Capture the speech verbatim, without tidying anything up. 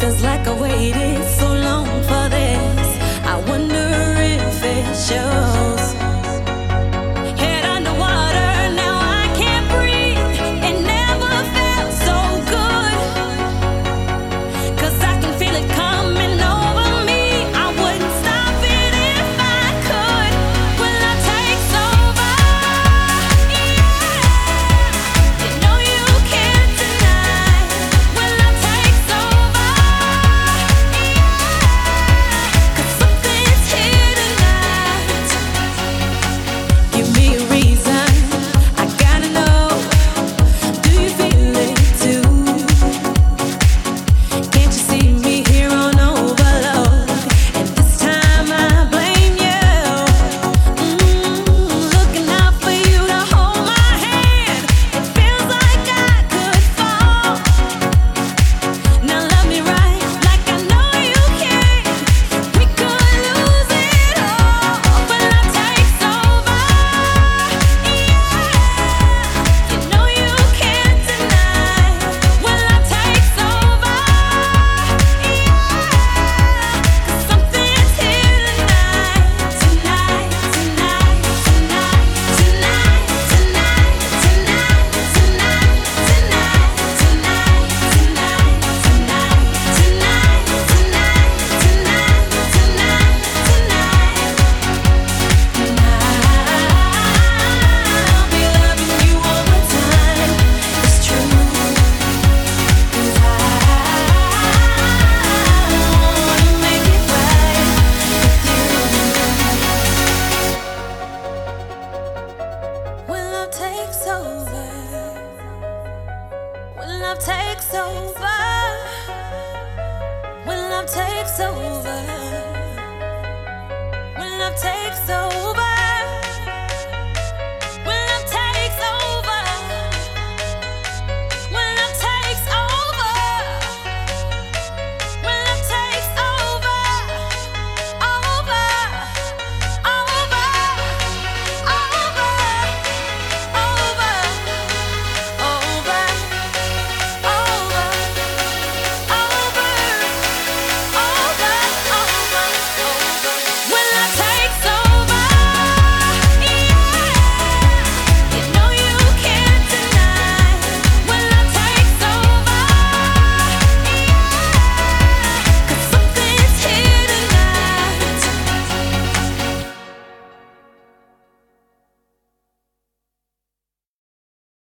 Feels like I waited so long for this. I wonder if it shows. Head underwater, now I can't breathe. It never felt so good. 'Cause I can feel it coming over me. I wouldn't stop it if I could. When love takes over, yeah. You know you can't deny. When love takes over, yeah. 'Cause something's here tonight. Give me a reason, I gotta know. Do you feel it too? Can't you see me here on overload? And this time I blame you. Mm, looking out for you to hold my hand. It feels like I could fall. Now love me right, like I know you can. We could lose it all when love takes over. Yeah, you know you can't deny. When love takes over, yeah. 'Cause something's here tonight, tonight, tonight, tonight, tonight, tonight, tonight, tonight, tonight, tonight, tonight, tonight, tonight, tonight, tonight, I'll be loving you all the time. It's true. 'Cause I wanna make it right with you. When love takes over, when love takes over, when love takes over.